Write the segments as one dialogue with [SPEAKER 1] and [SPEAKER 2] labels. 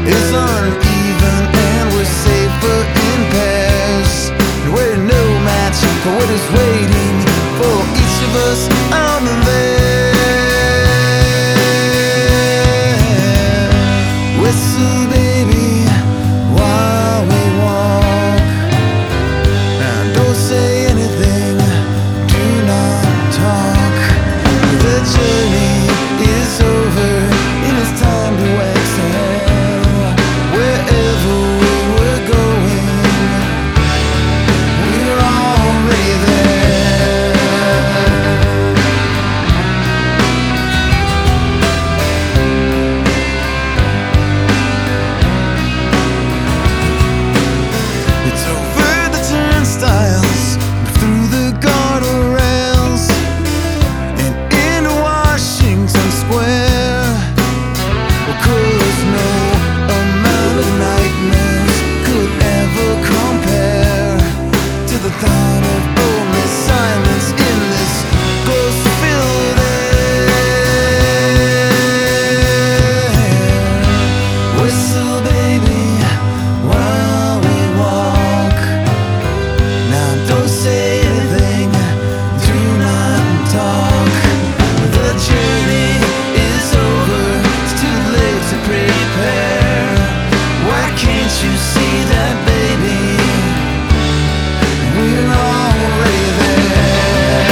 [SPEAKER 1] is uneven and we're safer in pairs. And we're no match for what is waiting for each of us out there. Whistle, baby, while we walk. And don't say anything, do not talk. The journey is over, it is time to exhale. Wherever we were going, we're already there. It's over the turnstiles, through the guardrails, and into Washington Square. Cause no amount of nightmares could ever compare to the thought of only silence in this ghost-filled air. Whistle, baby, while we walk. Now don't say anything, do not talk. The journey is over, it's too late to prepare. Why can't you see that, baby? We're already there.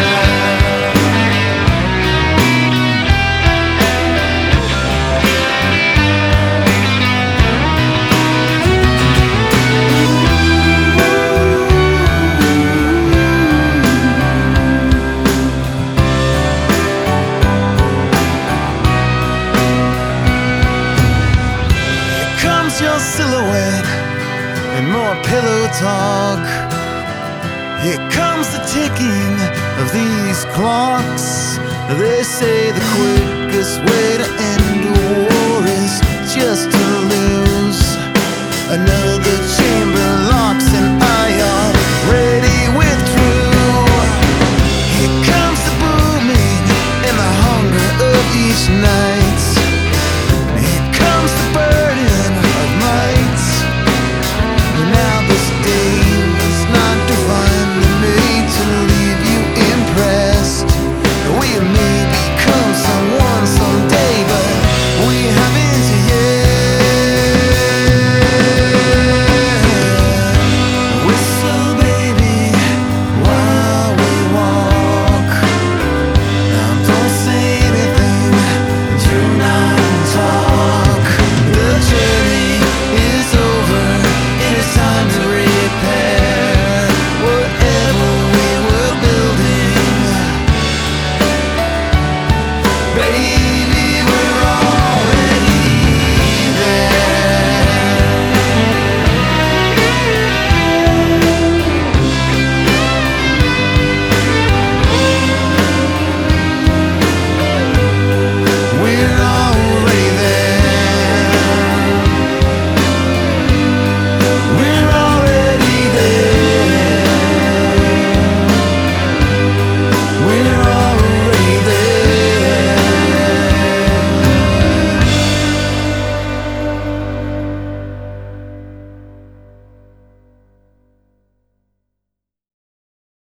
[SPEAKER 1] Here comes your silhouette and more pillow talk. Here comes the ticking of these clocks. They say the quickest way to end a war